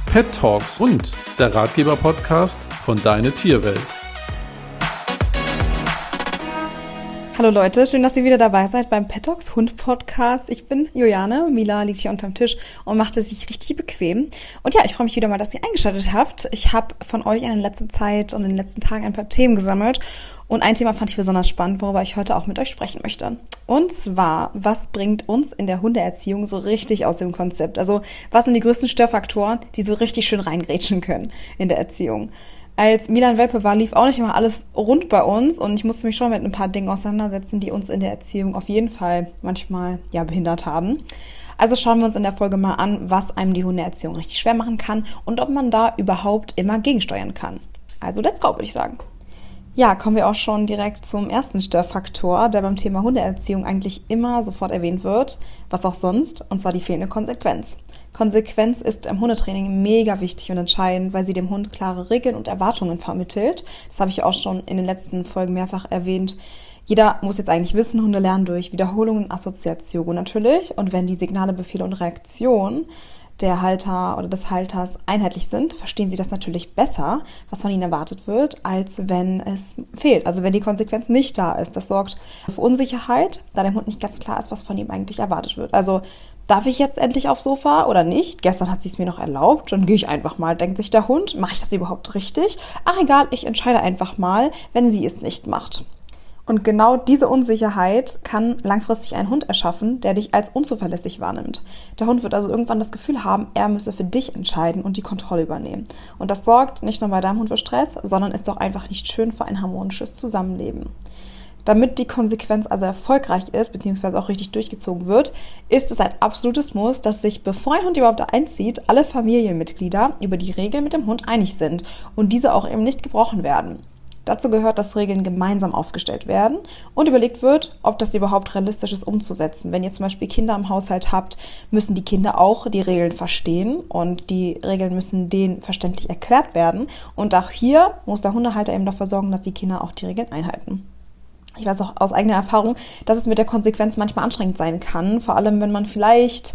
Pet Talks und der Ratgeber-Podcast von Deine Tierwelt. Hallo Leute, schön, dass ihr wieder dabei seid beim Pet Talks Hund Podcast. Ich bin Juliane, Mila liegt hier unterm Tisch und macht es sich richtig bequem. Und ja, ich freue mich wieder mal, dass ihr eingeschaltet habt. Ich habe von euch in der letzten Zeit und in den letzten Tagen ein paar Themen gesammelt. Und ein Thema fand ich besonders spannend, worüber ich heute auch mit euch sprechen möchte. Und zwar, was bringt uns in der Hundeerziehung so richtig aus dem Konzept? Also, was sind die größten Störfaktoren, die so richtig schön reingrätschen können in der Erziehung? Als Milan Welpe war, lief auch nicht immer alles rund bei uns und ich musste mich schon mit ein paar Dingen auseinandersetzen, die uns in der Erziehung auf jeden Fall manchmal behindert haben. Also schauen wir uns in der Folge mal an, was einem die Hundeerziehung richtig schwer machen kann und ob man da überhaupt immer gegensteuern kann. Also let's go, würde ich sagen. Ja, kommen wir auch schon direkt zum ersten Störfaktor, der beim Thema Hundeerziehung eigentlich immer sofort erwähnt wird, was auch sonst, und zwar die fehlende Konsequenz. Konsequenz ist im Hundetraining mega wichtig und entscheidend, weil sie dem Hund klare Regeln und Erwartungen vermittelt. Das habe ich auch schon in den letzten Folgen mehrfach erwähnt. Jeder muss jetzt eigentlich wissen, Hunde lernen durch Wiederholungen und Assoziation natürlich. Und wenn die Signale, Befehle und Reaktionen der Halter oder des Halters einheitlich sind, verstehen sie das natürlich besser, was von ihnen erwartet wird, als wenn es fehlt. Also wenn die Konsequenz nicht da ist. Das sorgt für Unsicherheit, da dem Hund nicht ganz klar ist, was von ihm eigentlich erwartet wird. Also darf ich jetzt endlich aufs Sofa oder nicht? Gestern hat sie es mir noch erlaubt, dann gehe ich einfach mal. Denkt sich der Hund, mache ich das überhaupt richtig? Ach egal, ich entscheide einfach mal, wenn sie es nicht macht. Und genau diese Unsicherheit kann langfristig einen Hund erschaffen, der dich als unzuverlässig wahrnimmt. Der Hund wird also irgendwann das Gefühl haben, er müsse für dich entscheiden und die Kontrolle übernehmen. Und das sorgt nicht nur bei deinem Hund für Stress, sondern ist auch einfach nicht schön für ein harmonisches Zusammenleben. Damit die Konsequenz also erfolgreich ist, beziehungsweise auch richtig durchgezogen wird, ist es ein absolutes Muss, dass sich, bevor ein Hund überhaupt einzieht, alle Familienmitglieder über die Regeln mit dem Hund einig sind und diese auch eben nicht gebrochen werden. Dazu gehört, dass Regeln gemeinsam aufgestellt werden und überlegt wird, ob das überhaupt realistisch ist umzusetzen. Wenn ihr zum Beispiel Kinder im Haushalt habt, müssen die Kinder auch die Regeln verstehen und die Regeln müssen denen verständlich erklärt werden. Und auch hier muss der Hundehalter eben dafür sorgen, dass die Kinder auch die Regeln einhalten. Ich weiß auch aus eigener Erfahrung, dass es mit der Konsequenz manchmal anstrengend sein kann, vor allem wenn man vielleicht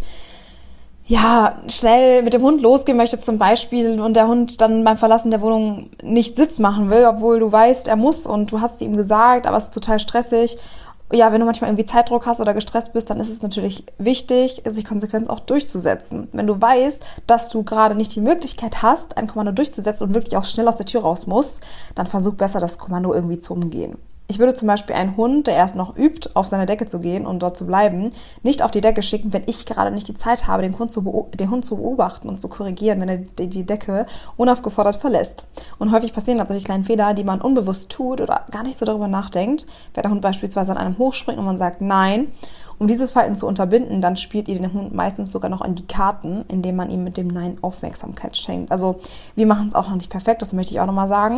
schnell mit dem Hund losgehen möchte zum Beispiel und der Hund dann beim Verlassen der Wohnung nicht Sitz machen will, obwohl du weißt, er muss und du hast es ihm gesagt, aber es ist total stressig. Ja, wenn du manchmal irgendwie Zeitdruck hast oder gestresst bist, dann ist es natürlich wichtig, sich konsequent auch durchzusetzen. Wenn du weißt, dass du gerade nicht die Möglichkeit hast, ein Kommando durchzusetzen und wirklich auch schnell aus der Tür raus musst, dann versuch besser, das Kommando irgendwie zu umgehen. Ich würde zum Beispiel einen Hund, der erst noch übt, auf seine Decke zu gehen und dort zu bleiben, nicht auf die Decke schicken, wenn ich gerade nicht die Zeit habe, den Hund zu beobachten und zu korrigieren, wenn er die Decke unaufgefordert verlässt. Und häufig passieren dann solche kleinen Fehler, die man unbewusst tut oder gar nicht so darüber nachdenkt. Wenn der Hund beispielsweise an einem hochspringt und man sagt Nein, um dieses Verhalten zu unterbinden, dann spielt ihr den Hund meistens sogar noch an die Karten, indem man ihm mit dem Nein Aufmerksamkeit schenkt. Also wir machen es auch noch nicht perfekt, das möchte ich auch nochmal sagen.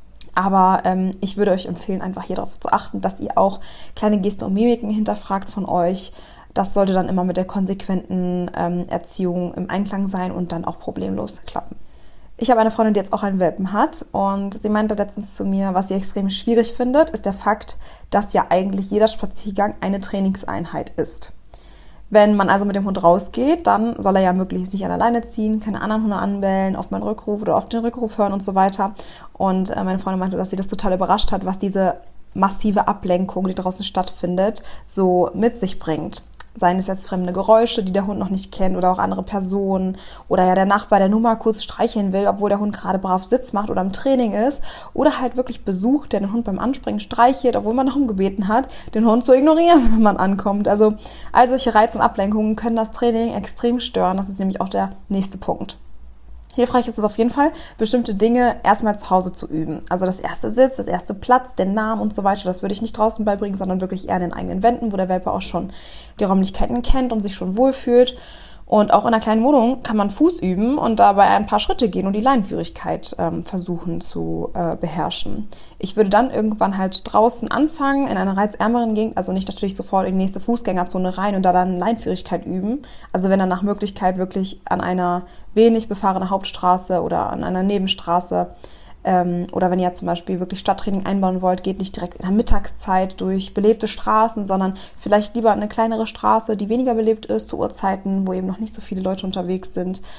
Aber ich würde euch empfehlen, einfach hier darauf zu achten, dass ihr auch kleine Gesten und Mimiken hinterfragt von euch. Das sollte dann immer mit der konsequenten Erziehung im Einklang sein und dann auch problemlos klappen. Ich habe eine Freundin, die jetzt auch einen Welpen hat und sie meinte letztens zu mir, was sie extrem schwierig findet, ist der Fakt, dass ja eigentlich jeder Spaziergang eine Trainingseinheit ist. Wenn man also mit dem Hund rausgeht, dann soll er ja möglichst nicht an der Leine ziehen, keine anderen Hunde anbellen, auf meinen Rückruf oder auf den Rückruf hören und so weiter. Und meine Freundin meinte, dass sie das total überrascht hat, was diese massive Ablenkung, die draußen stattfindet, so mit sich bringt. Seien es jetzt fremde Geräusche, die der Hund noch nicht kennt oder auch andere Personen oder ja der Nachbar, der nur mal kurz streicheln will, obwohl der Hund gerade brav Sitz macht oder im Training ist oder halt wirklich Besuch, der den Hund beim Anspringen streichelt, obwohl man darum gebeten hat, den Hund zu ignorieren, wenn man ankommt. Also all solche Reize und Ablenkungen können das Training extrem stören. Das ist nämlich auch der nächste Punkt. Hilfreich ist es auf jeden Fall, bestimmte Dinge erstmal zu Hause zu üben. Also das erste Sitz, das erste Platz, den Namen und so weiter, das würde ich nicht draußen beibringen, sondern wirklich eher in den eigenen Wänden, wo der Welpe auch schon die Räumlichkeiten kennt und sich schon wohlfühlt. Und auch in einer kleinen Wohnung kann man Fuß üben und dabei ein paar Schritte gehen und die Leinenführigkeit versuchen zu beherrschen. Ich würde dann irgendwann halt draußen anfangen, in einer reizärmeren Gegend, also nicht natürlich sofort in die nächste Fußgängerzone rein und da dann Leinenführigkeit üben. Also wenn dann nach Möglichkeit wirklich an einer wenig befahrenen Hauptstraße oder an einer Nebenstraße oder wenn ihr zum Beispiel wirklich Stadttraining einbauen wollt, geht nicht direkt in der Mittagszeit durch belebte Straßen, sondern vielleicht lieber eine kleinere Straße, die weniger belebt ist, zu Uhrzeiten, wo eben noch nicht so viele Leute unterwegs sind.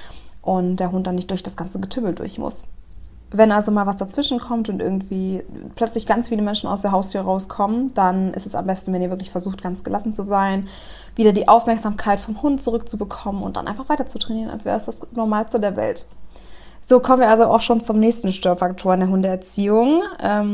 und der Hund dann nicht durch das ganze Getümmel durch muss. Wenn also mal was dazwischen kommt und irgendwie plötzlich ganz viele Menschen aus der Haustür rauskommen, dann ist es am besten, wenn ihr wirklich versucht, ganz gelassen zu sein, wieder die Aufmerksamkeit vom Hund zurückzubekommen und dann einfach weiter zu trainieren, als wäre es das Normalste der Welt. So kommen wir also auch schon zum nächsten Störfaktor in der Hundeerziehung.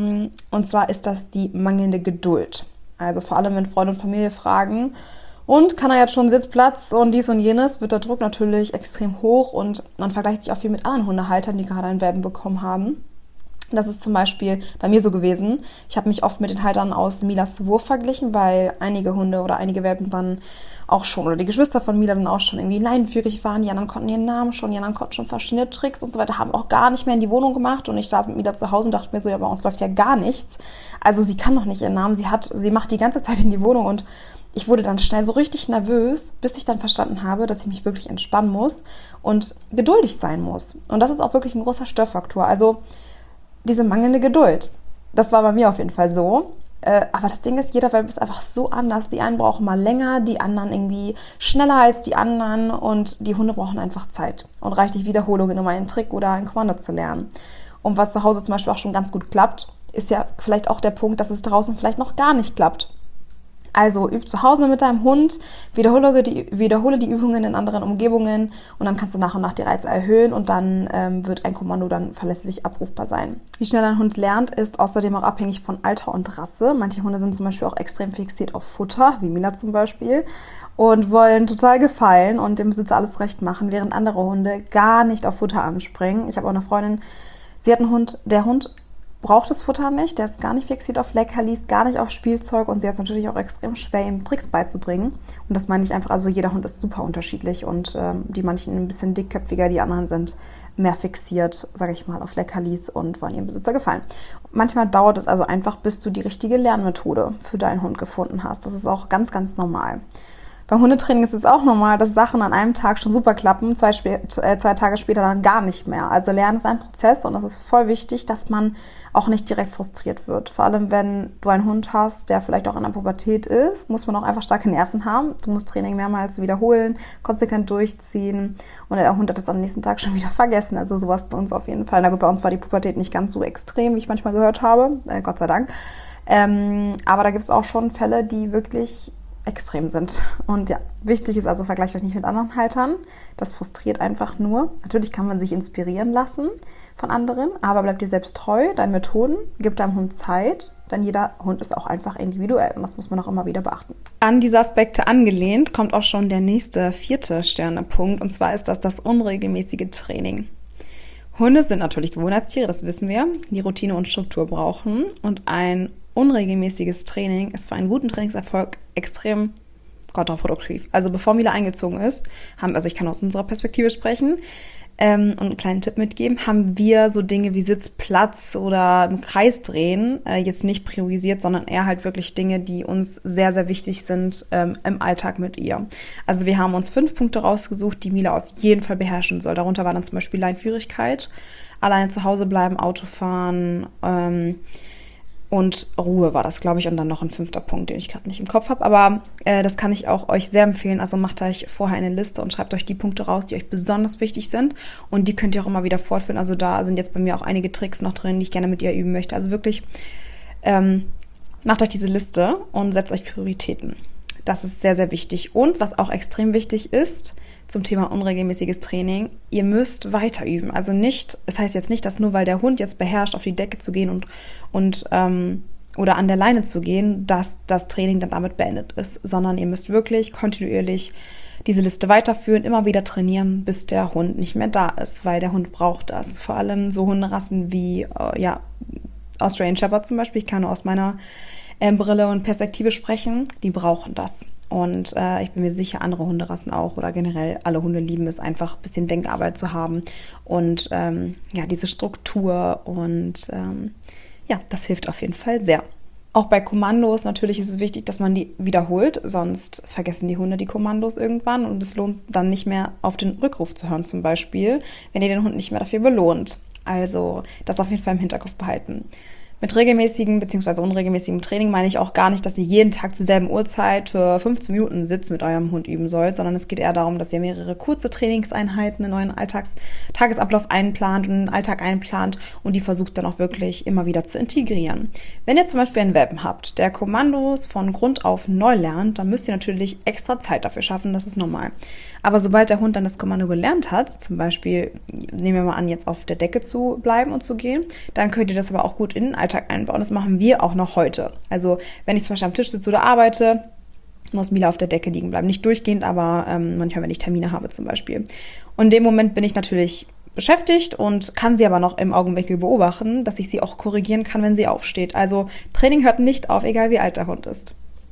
Und zwar ist das die mangelnde Geduld. Also vor allem, wenn Freunde und Familie fragen, und kann er jetzt schon Sitzplatz und dies und jenes, wird der Druck natürlich extrem hoch und man vergleicht sich auch viel mit anderen Hundehaltern, die gerade einen Welpen bekommen haben. Das ist zum Beispiel bei mir so gewesen. Ich habe mich oft mit den Haltern aus Milas Wurf verglichen, weil einige Hunde oder einige Welpen dann auch schon, oder die Geschwister von Mila dann auch schon irgendwie leinenführig waren. Die anderen konnten ihren Namen schon, die anderen konnten schon verschiedene Tricks und so weiter, haben auch gar nicht mehr in die Wohnung gemacht. Und ich saß mit Mila zu Hause und dachte mir so, ja, bei uns läuft ja gar nichts. Also sie kann doch nicht ihren Namen, sie macht die ganze Zeit in die Wohnung und ich wurde dann schnell so richtig nervös, bis ich dann verstanden habe, dass ich mich wirklich entspannen muss und geduldig sein muss. Und das ist auch wirklich ein großer Störfaktor. Also diese mangelnde Geduld. Das war bei mir auf jeden Fall so. Aber das Ding ist, jeder Welpe ist einfach so anders. Die einen brauchen mal länger, die anderen irgendwie schneller als die anderen und die Hunde brauchen einfach Zeit und reichlich Wiederholungen, um einen Trick oder ein Kommando zu lernen. Und was zu Hause zum Beispiel auch schon ganz gut klappt, ist ja vielleicht auch der Punkt, dass es draußen vielleicht noch gar nicht klappt. Also üb zu Hause mit deinem Hund, wiederhole die Übungen in anderen Umgebungen und dann kannst du nach und nach die Reize erhöhen und dann wird ein Kommando dann verlässlich abrufbar sein. Wie schnell ein Hund lernt, ist außerdem auch abhängig von Alter und Rasse. Manche Hunde sind zum Beispiel auch extrem fixiert auf Futter, wie Mila zum Beispiel, und wollen total gefallen und dem Besitzer alles recht machen, während andere Hunde gar nicht auf Futter anspringen. Ich habe auch eine Freundin, sie hat einen Hund, der Hund braucht das Futter nicht, der ist gar nicht fixiert auf Leckerlis, gar nicht auf Spielzeug und sie hat es natürlich auch extrem schwer, ihm Tricks beizubringen. Und das meine ich einfach, also jeder Hund ist super unterschiedlich und die manchen ein bisschen dickköpfiger, die anderen sind mehr fixiert, sage ich mal, auf Leckerlis und wollen ihrem Besitzer gefallen. Manchmal dauert es also einfach, bis du die richtige Lernmethode für deinen Hund gefunden hast. Das ist auch ganz, ganz normal. Beim Hundetraining ist es auch normal, dass Sachen an einem Tag schon super klappen, zwei Tage später dann gar nicht mehr. Also Lernen ist ein Prozess und es ist voll wichtig, dass man auch nicht direkt frustriert wird. Vor allem, wenn du einen Hund hast, der vielleicht auch in der Pubertät ist, muss man auch einfach starke Nerven haben. Du musst Training mehrmals wiederholen, konsequent durchziehen und der Hund hat es am nächsten Tag schon wieder vergessen. Also sowas bei uns auf jeden Fall. Na gut, bei uns war die Pubertät nicht ganz so extrem, wie ich manchmal gehört habe, Gott sei Dank. Aber da gibt es auch schon Fälle, die wirklich extrem sind. Und ja, wichtig ist also, vergleicht euch nicht mit anderen Haltern. Das frustriert einfach nur. Natürlich kann man sich inspirieren lassen von anderen, aber bleib dir selbst treu, deinen Methoden, gib deinem Hund Zeit, denn jeder Hund ist auch einfach individuell und das muss man auch immer wieder beachten. An diese Aspekte angelehnt kommt auch schon der nächste 4. Sternepunkt und zwar ist das unregelmäßige Training. Hunde sind natürlich Gewohnheitstiere, das wissen wir, die Routine und Struktur brauchen und ein unregelmäßiges Training ist für einen guten Trainingserfolg extrem kontraproduktiv. Also bevor Mila eingezogen ist, ich kann aus unserer Perspektive sprechen und einen kleinen Tipp mitgeben, haben wir so Dinge wie Sitzplatz oder im Kreis drehen jetzt nicht priorisiert, sondern eher halt wirklich Dinge, die uns sehr, sehr wichtig sind im Alltag mit ihr. Also wir haben uns 5 Punkte rausgesucht, die Mila auf jeden Fall beherrschen soll. Darunter war dann zum Beispiel Leinführigkeit, alleine zu Hause bleiben, Autofahren, und Ruhe war das, glaube ich, und dann noch ein 5. Punkt, den ich gerade nicht im Kopf habe. Aber das kann ich auch euch sehr empfehlen. Also macht euch vorher eine Liste und schreibt euch die Punkte raus, die euch besonders wichtig sind. Und die könnt ihr auch immer wieder fortführen. Also da sind jetzt bei mir auch einige Tricks noch drin, die ich gerne mit ihr üben möchte. Also wirklich, macht euch diese Liste und setzt euch Prioritäten. Das ist sehr, sehr wichtig. Und was auch extrem wichtig ist zum Thema unregelmäßiges Training, ihr müsst weiter üben. Also es heißt jetzt nicht, dass nur weil der Hund jetzt beherrscht, auf die Decke zu gehen und oder an der Leine zu gehen, dass das Training dann damit beendet ist, sondern ihr müsst wirklich kontinuierlich diese Liste weiterführen, immer wieder trainieren, bis der Hund nicht mehr da ist, weil der Hund braucht das. Vor allem so Hunderassen wie Australian Shepherd zum Beispiel, ich kann nur aus meiner Brille und Perspektive sprechen, die brauchen das. Und ich bin mir sicher, andere Hunderassen auch oder generell alle Hunde lieben es einfach, ein bisschen Denkarbeit zu haben und diese Struktur und das hilft auf jeden Fall sehr. Auch bei Kommandos natürlich ist es wichtig, dass man die wiederholt, sonst vergessen die Hunde die Kommandos irgendwann und es lohnt dann nicht mehr auf den Rückruf zu hören zum Beispiel, wenn ihr den Hund nicht mehr dafür belohnt. Also das auf jeden Fall im Hinterkopf behalten. Mit regelmäßigem bzw. unregelmäßigem Training meine ich auch gar nicht, dass ihr jeden Tag zur selben Uhrzeit für 15 Minuten Sitz mit eurem Hund üben sollt, sondern es geht eher darum, dass ihr mehrere kurze Trainingseinheiten in euren Tagesablauf einplant und einen Alltag einplant und die versucht dann auch wirklich immer wieder zu integrieren. Wenn ihr zum Beispiel einen Welpen habt, der Kommandos von Grund auf neu lernt, dann müsst ihr natürlich extra Zeit dafür schaffen, das ist normal. Aber sobald der Hund dann das Kommando gelernt hat, zum Beispiel, nehmen wir mal an, jetzt auf der Decke zu bleiben und zu gehen, dann könnt ihr das aber auch gut in den Alltag einbauen. Das machen wir auch noch heute. Also wenn ich zum Beispiel am Tisch sitze oder arbeite, muss Mila auf der Decke liegen bleiben. Nicht durchgehend, aber manchmal, wenn ich Termine habe zum Beispiel. Und in dem Moment bin ich natürlich beschäftigt und kann sie aber noch im Augenwinkel beobachten, dass ich sie auch korrigieren kann, wenn sie aufsteht. Also Training hört nicht auf, egal wie alt der Hund ist.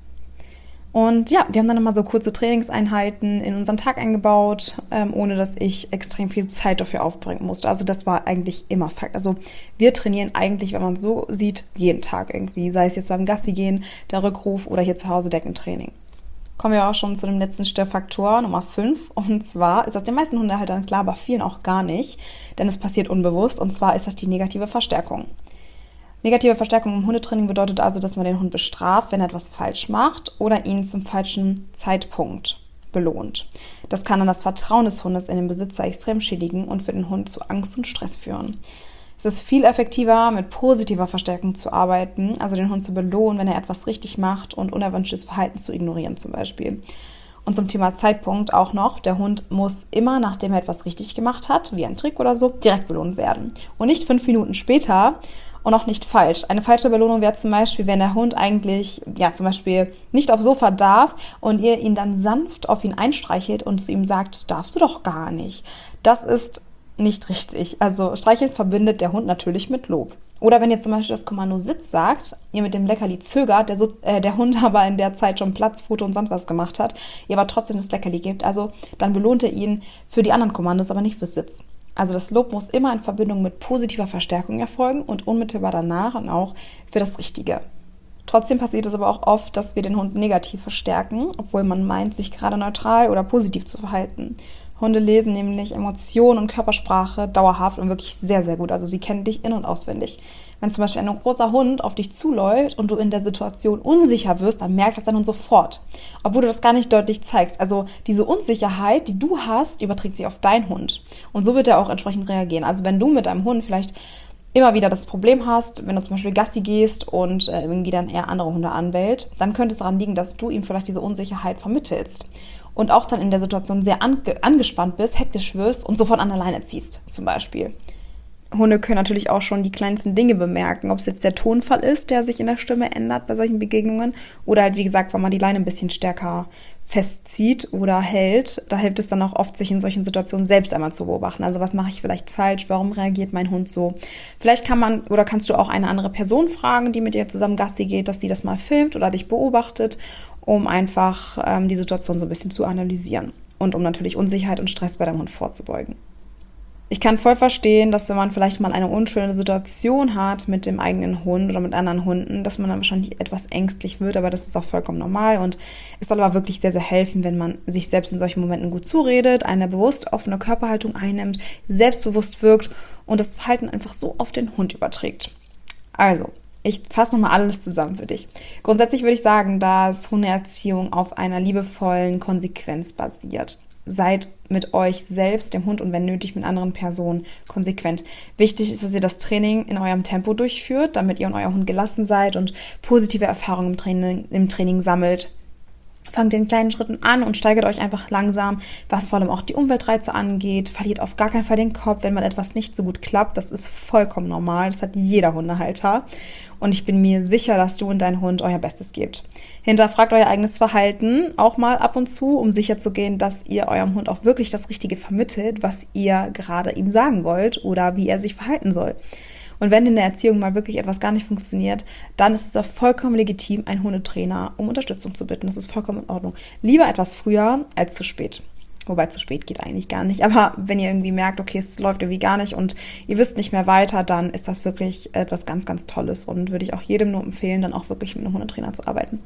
Und ja, wir haben dann immer so kurze Trainingseinheiten in unseren Tag eingebaut, ohne dass ich extrem viel Zeit dafür aufbringen musste. Also das war eigentlich immer Fakt. Also wir trainieren eigentlich, wenn man es so sieht, jeden Tag irgendwie. Sei es jetzt beim Gassi gehen, der Rückruf oder hier zu Hause Deckentraining. Kommen wir auch schon zu dem letzten Störfaktor, Nummer 5. Und zwar ist das den meisten Hundehaltern klar, aber vielen auch gar nicht, denn es passiert unbewusst. Und zwar ist das die negative Verstärkung. Negative Verstärkung im Hundetraining bedeutet also, dass man den Hund bestraft, wenn er etwas falsch macht oder ihn zum falschen Zeitpunkt belohnt. Das kann dann das Vertrauen des Hundes in den Besitzer extrem schädigen und für den Hund zu Angst und Stress führen. Es ist viel effektiver, mit positiver Verstärkung zu arbeiten, also den Hund zu belohnen, wenn er etwas richtig macht und unerwünschtes Verhalten zu ignorieren zum Beispiel. Und zum Thema Zeitpunkt auch noch, der Hund muss immer, nachdem er etwas richtig gemacht hat, wie ein Trick oder so, direkt belohnt werden. Und nicht 5 Minuten später und auch nicht falsch. Eine falsche Belohnung wäre zum Beispiel, wenn der Hund eigentlich, ja zum Beispiel nicht aufs Sofa darf und ihr ihn dann sanft auf ihn einstreichelt und zu ihm sagt, das darfst du doch gar nicht. Das ist nicht richtig. Also streicheln verbindet der Hund natürlich mit Lob. Oder wenn ihr zum Beispiel das Kommando Sitz sagt, ihr mit dem Leckerli zögert, der Hund aber in der Zeit schon Platz, Foto und sonst was gemacht hat, ihr aber trotzdem das Leckerli gebt, also dann belohnt ihr ihn für die anderen Kommandos, aber nicht fürs Sitz. Also das Lob muss immer in Verbindung mit positiver Verstärkung erfolgen und unmittelbar danach und auch für das Richtige. Trotzdem passiert es aber auch oft, dass wir den Hund negativ verstärken, obwohl man meint, sich gerade neutral oder positiv zu verhalten. Hunde lesen nämlich Emotionen und Körpersprache dauerhaft und wirklich sehr, sehr gut. Also sie kennen dich in- und auswendig. Wenn zum Beispiel ein großer Hund auf dich zuläuft und du in der Situation unsicher wirst, dann merkt das dein Hund sofort, obwohl du das gar nicht deutlich zeigst. Also diese Unsicherheit, die du hast, überträgt sich auf deinen Hund. Und so wird er auch entsprechend reagieren. Also wenn du mit deinem Hund vielleicht immer wieder das Problem hast, wenn du zum Beispiel Gassi gehst und irgendwie dann eher andere Hunde anbellt, dann könnte es daran liegen, dass du ihm vielleicht diese Unsicherheit vermittelst. Und auch dann in der Situation sehr angespannt bist, hektisch wirst und sofort an der Leine ziehst, zum Beispiel. Hunde können natürlich auch schon die kleinsten Dinge bemerken, ob es jetzt der Tonfall ist, der sich in der Stimme ändert bei solchen Begegnungen oder halt, wie gesagt, wenn man die Leine ein bisschen stärker festzieht oder hält. Da hilft es dann auch oft, sich in solchen Situationen selbst einmal zu beobachten. Also was mache ich vielleicht falsch? Warum reagiert mein Hund so? Vielleicht kannst du auch eine andere Person fragen, die mit dir zusammen Gassi geht, dass sie das mal filmt oder dich beobachtet, um einfach die Situation so ein bisschen zu analysieren und um natürlich Unsicherheit und Stress bei deinem Hund vorzubeugen. Ich kann voll verstehen, dass wenn man vielleicht mal eine unschöne Situation hat mit dem eigenen Hund oder mit anderen Hunden, dass man dann wahrscheinlich etwas ängstlich wird, aber das ist auch vollkommen normal und es soll aber wirklich sehr, sehr helfen, wenn man sich selbst in solchen Momenten gut zuredet, eine bewusst offene Körperhaltung einnimmt, selbstbewusst wirkt und das Verhalten einfach so auf den Hund überträgt. Also, ich fasse nochmal alles zusammen für dich. Grundsätzlich würde ich sagen, dass Hundeerziehung auf einer liebevollen Konsequenz basiert. Seid mit euch selbst, dem Hund und wenn nötig mit anderen Personen konsequent. Wichtig ist, dass ihr das Training in eurem Tempo durchführt, damit ihr und euer Hund gelassen seid und positive Erfahrungen im Training sammelt. Fangt in kleinen Schritten an und steigert euch einfach langsam, was vor allem auch die Umweltreize angeht. Verliert auf gar keinen Fall den Kopf, wenn mal etwas nicht so gut klappt. Das ist vollkommen normal. Das hat jeder Hundehalter. Und ich bin mir sicher, dass du und dein Hund euer Bestes gebt. Hinterfragt euer eigenes Verhalten auch mal ab und zu, um sicherzugehen, dass ihr eurem Hund auch wirklich das Richtige vermittelt, was ihr gerade ihm sagen wollt oder wie er sich verhalten soll. Und wenn in der Erziehung mal wirklich etwas gar nicht funktioniert, dann ist es auch vollkommen legitim, einen Hundetrainer um Unterstützung zu bitten. Das ist vollkommen in Ordnung. Lieber etwas früher als zu spät. Wobei zu spät geht eigentlich gar nicht. Aber wenn ihr irgendwie merkt, okay, es läuft irgendwie gar nicht und ihr wisst nicht mehr weiter, dann ist das wirklich etwas ganz, ganz Tolles. Und würde ich auch jedem nur empfehlen, dann auch wirklich mit einem Hundetrainer zu arbeiten.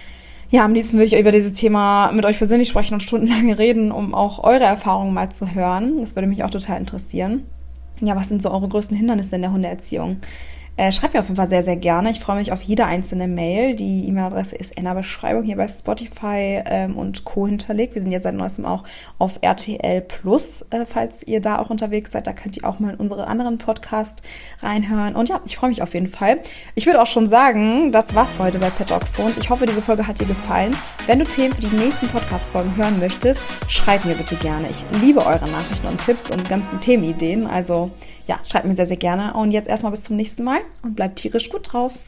Ja, am liebsten würde ich über dieses Thema mit euch persönlich sprechen und stundenlang reden, um auch eure Erfahrungen mal zu hören. Das würde mich auch total interessieren. Ja, was sind so eure größten Hindernisse in der Hundeerziehung? Schreibt mir auf jeden Fall sehr, sehr gerne. Ich freue mich auf jede einzelne Mail. Die E-Mail-Adresse ist in der Beschreibung hier bei Spotify und Co. hinterlegt. Wir sind jetzt seit neuestem auch auf RTL Plus, falls ihr da auch unterwegs seid. Da könnt ihr auch mal in unsere anderen Podcasts reinhören. Und ja, ich freue mich auf jeden Fall. Ich würde auch schon sagen, das war's für heute bei Pet Dogs Hund. Ich hoffe, diese Folge hat dir gefallen. Wenn du Themen für die nächsten Podcast-Folgen hören möchtest, schreib mir bitte gerne. Ich liebe eure Nachrichten und Tipps und ganzen Themenideen. Also ja, schreibt mir sehr, sehr gerne. Und jetzt erstmal bis zum nächsten Mal und bleibt tierisch gut drauf.